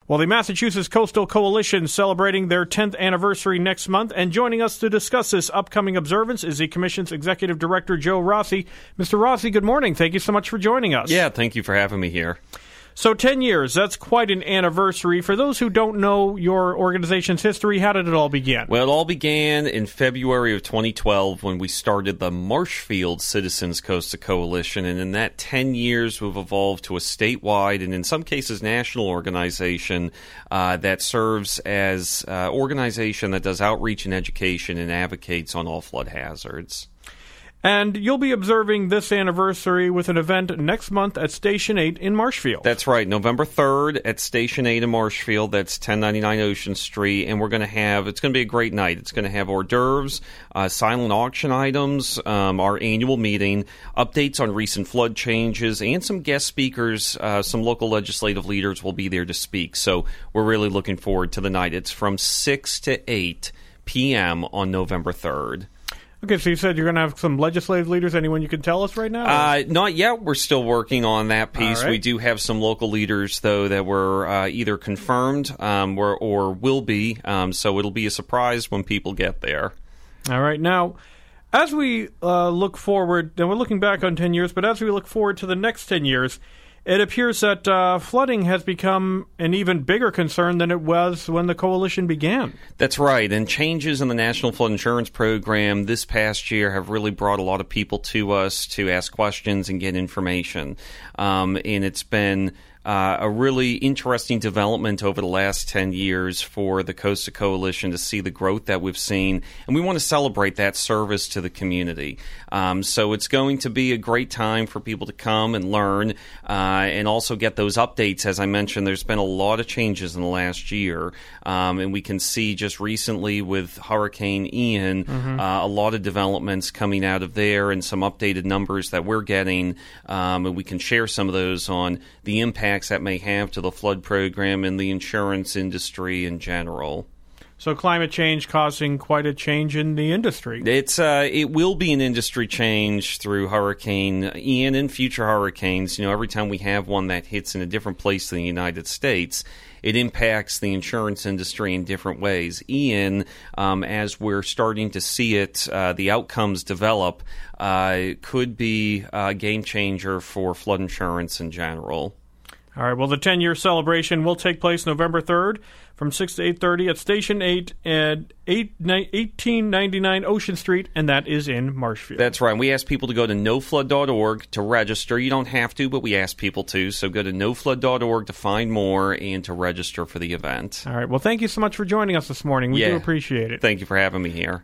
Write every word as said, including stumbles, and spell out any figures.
Well, the Massachusetts Coastal Coalition is celebrating their tenth anniversary next month, and joining us to discuss this upcoming observance is the Commission's Executive Director, Joe Rossi. Mister Rossi, good morning. Thank you so much for joining us. Yeah, thank you for having me here. So ten years, that's quite an anniversary. For those who don't know your organization's history, how did it all begin? Well, it all began in February of twenty twelve when we started the Marshfield Citizens Coastal Coalition, and in that ten years we've evolved to a statewide and in some cases national organization uh, that serves as an uh, organization that does outreach and education and advocates on all flood hazards. And you'll be observing this anniversary with an event next month at Station eight in Marshfield. That's right, November third at Station eight in Marshfield. That's ten ninety-nine Ocean Street. And we're going to have, it's going to be a great night. It's going to have hors d'oeuvres, uh, silent auction items, um, our annual meeting, updates on recent flood changes, and some guest speakers. Uh, some local legislative leaders will be there to speak. So we're really looking forward to the night. It's from six to eight p.m. on November third. Okay, so you said you're going to have some legislative leaders. Anyone you can tell us right now? Uh, not yet. We're still working on that piece. Right. We do have some local leaders, though, that were uh, either confirmed um, or, or will be. Um, so it'll be a surprise when people get there. All right. Now, as we uh, look forward, and we're looking back on ten years, but as we look forward to the next ten years, it appears that uh, flooding has become an even bigger concern than it was when the coalition began. That's right, and changes in the National Flood Insurance Program this past year have really brought a lot of people to us to ask questions and get information. Um, and it's been Uh, a really interesting development over the last ten years for the Coastal Coalition to see the growth that we've seen, and we want to celebrate that service to the community. Um, so it's going to be a great time for people to come and learn uh, and also get those updates. As I mentioned, there's been a lot of changes in the last year, um, and we can see just recently with Hurricane Ian mm-hmm. uh, a lot of developments coming out of there and some updated numbers that we're getting, um, and we can share some of those on the impact that may have to the flood program and the insurance industry in general. So climate change causing quite a change in the industry. It's uh, it will be an industry change through Hurricane Ian and future hurricanes. You know, every time we have one that hits in a different place in the United States, it impacts the insurance industry in different ways. Ian, um, as we're starting to see it, uh, the outcomes develop, uh, could be a game changer for flood insurance in general. All right, well, the ten-year celebration will take place November third from six to eight thirty at Station eight at eighteen ninety-nine Ocean Street, and that is in Marshfield. That's right. We ask people to go to no flood dot org to register. You don't have to, but we ask people to. So go to no flood dot org to find more and to register for the event. All right, well, thank you so much for joining us this morning. We yeah. do appreciate it. Thank you for having me here.